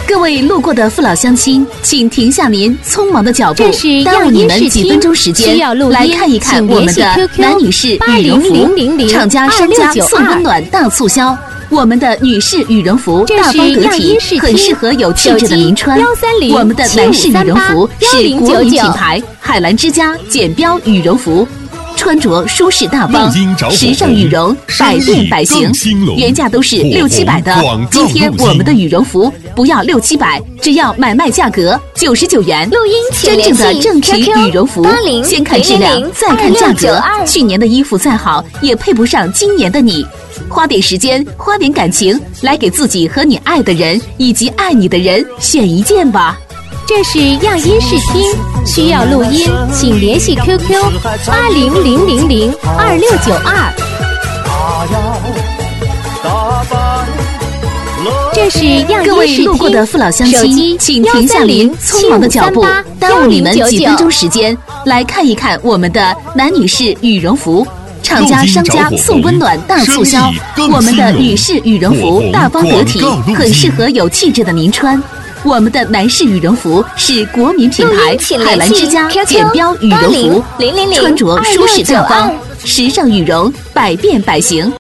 各位路过的父老乡亲，请停下您匆忙的脚步，耽误你们几分钟时间，来看一看我们的男女士羽绒服，厂家商家送温暖大促销。我们的女士羽绒服大方得体，很适合有气质的您穿。我们的男士羽绒服是国民品牌海澜之家简标羽绒服。穿着舒适大方，时尚羽绒，百变百型，原价都是6、700的，今天我们的羽绒服不要6、700，只要买卖价格99元。真正的正品羽绒服，先看质量，再看价格。去年的衣服再好，也配不上今年的你。花点时间，花点感情，来给自己和你爱的人以及爱你的人选一件吧。 这是样音视听，需要录音，请联系 QQ 800002692。这是样各音视位路过的父老乡亲，请停下您匆忙的脚步，耽误你们几分钟时间，来看一看我们的男女士羽绒服。厂家商家送温暖大促销，我们的女士羽绒服大方得体，很适合有气质的您穿。我们的男士羽绒服是国民品牌海澜之家简标羽绒服，穿着舒适大方，时尚羽绒，百变百型。